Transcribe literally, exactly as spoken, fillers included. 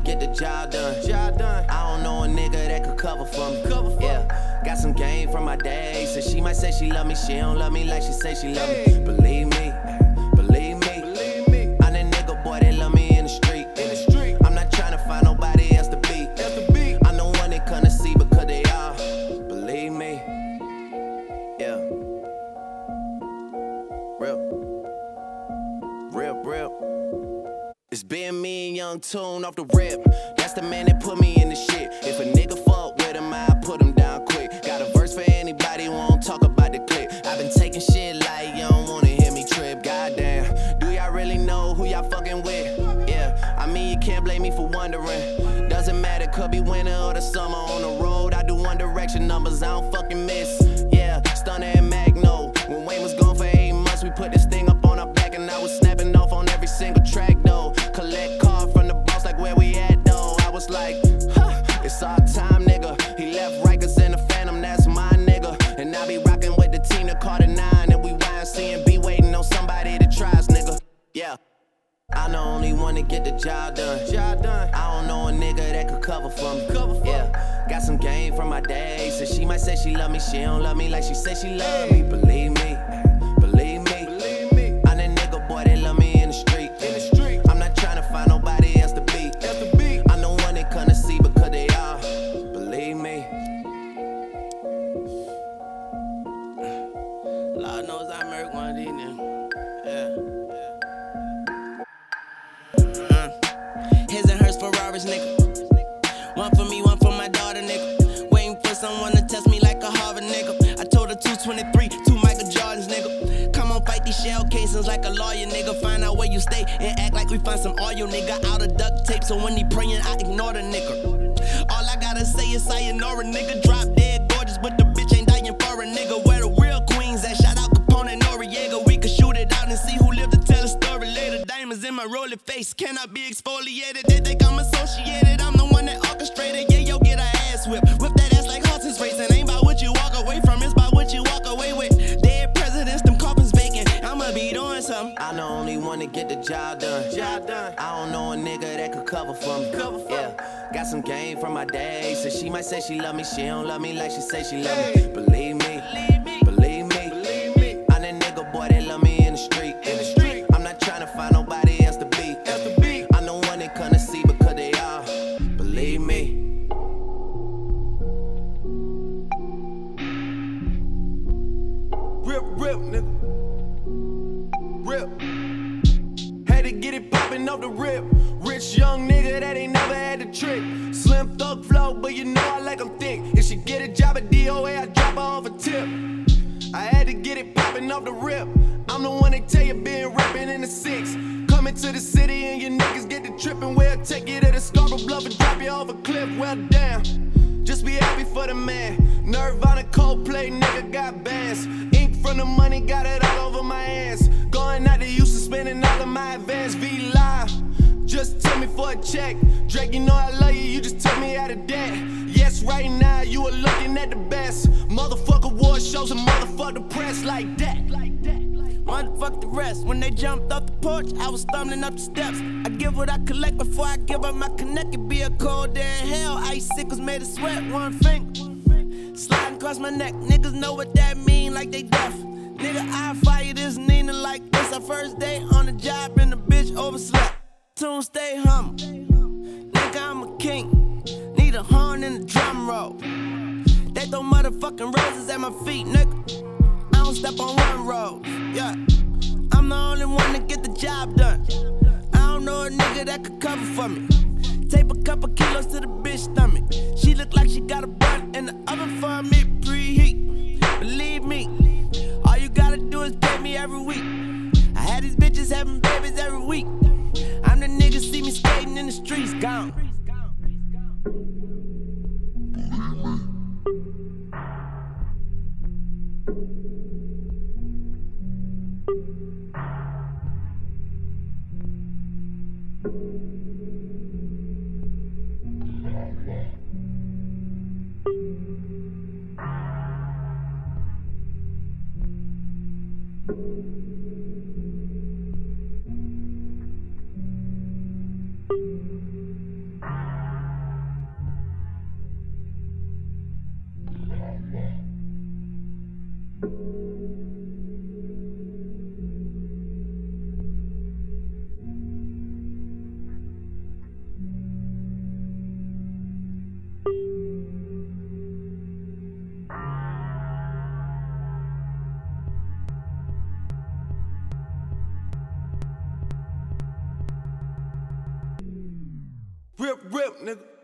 get the job done. Job done. I don't know a nigga that could cover for me. Cover for yeah. Got some game from my day. So she might say she love me, she don't love me like she say she love me. Believe me, believe me, believe me. I'm that nigga boy that love me in the street. In the street. I'm not trying to find nobody else to be. Else to be. I'm the one they couldn't see because they are. Believe me, yeah. Real, real, real. It's been me and Young Tune off the rip. That's the man that put me in the shit. If a nigga fuck with him, I put him down quick. Got a verse for anybody who won't talk about the clip. I've been taking shit like you don't wanna hear me trip. Goddamn, do y'all really know who y'all fucking with? Yeah, I mean you can't blame me for wondering. Doesn't matter, could be winter or the summer. On the road, I do One Direction numbers, I don't fucking miss. Yeah, Stunner and Magno. When Wayne was gone for eight months, we put this thing up on our back, and I was snapping off on every single track though. Collect card from the boss, like where we at though. I was like, huh, it's our time, nigga. He left Rikers in the Phantom, that's my nigga. And I be rocking with the team, the Carter nine, and we Y M C and be waiting on somebody to try us, nigga. Yeah. I'm the only one to get the job done. Job done. I don't know a nigga that could cover for me. Cover for yeah. Got some game from my day. So she might say she love me, she don't love me like she say she love me. Believe me, believe me, believe me. I'm that nigga boy that love me in the street. In the street. I'm not trying to find nobody else to be. Else to be. I'm the one they couldn't see because they are. Believe me. Lord knows I murk one of these niggas. Yeah. His and hers Ferraris, nigga. One for me, one for my daughter, nigga. Waiting for someone to test me like a Harvard, nigga. I told her two twenty-three, two Michael Jordans, nigga. Come on, fight these shell casings like a lawyer, nigga. Find out where you stay and act like we find some oil, nigga. Out of duct tape, so when he praying, I ignore the nigga. All I gotta say is sayonara, nigga. Drop dead gorgeous, but the bitch ain't dying for a nigga. Where the real queens at? Shout out Capone and Noriega. We could shoot it out and see who lived to tell a story later. Diamonds in my rolling face cannot be exfoliated. They think I'm associated, I'm the one that orchestrated. Yeah, yo, get a ass whip. Whip that ass like horses racing. Ain't about what you walk away from, it's about what you walk away with. Dead presidents, them coffins vacant. I'ma be doing something. I'm the only one to get the job done. Job done. I don't know a nigga that could cover for me. Cover for yeah. Me. Got some game from my day. So she might say she love me, she don't love me like she say she love me. Believe me, believe me, believe me, believe me. I'm that nigga boy that love me in the street. In the street. I'm not trying to find nobody else to be. Else to be. I'm the one they couldn't see because they are. Believe me. Rip, rip, nigga. Rip. Had to get it poppin' off the rip. Rich young nigga that ain't never had the trick. Slim thug flow, but you know I like 'em thick. If she get a job at D O A, I drop her off a tip. I had to get it poppin' off the rip. I'm the one that tell you been rapping in the six. Coming to the city and your niggas get the trippin'. We'll take you to the Scarborough Bluff and drop you off a cliff. Well, damn. Just be happy for the man. Nirvana, Coldplay, nigga got bands. Ink from the money, got it all over my hands. Going out to Houston, spending all of my advance. V Live, just tell me for a check. Drake, you know I love you, you just took me out of debt. Yes, right now you are looking at the best. Motherfucker award shows and motherfuck the press like that. Like that. Motherfuck the rest. When they jumped off the porch, I was stumbling up the steps. I give what I collect before I give up my connect. It be a cold day in hell. Icicles made of sweat, one finger sliding across my neck. Niggas know what that mean, like they deaf. Nigga, I fire this Nina like this. Our first day on the job and the bitch overslept. Tune stay humble. Nigga, I'm a king. Need a horn and a drum roll. They throw motherfucking roses at my feet, nigga. I don't step on one road, yeah. I'm the only one to get the job done. I don't know a nigga that could cover for me. Tape a couple kilos to the bitch stomach. She look like she got a bun in the oven for me, preheat. Believe me, all you gotta do is pay me every week. I had these bitches having babies every week. I'm the nigga see me skating in the streets, gone. Thank you. Rip, rip, nigga.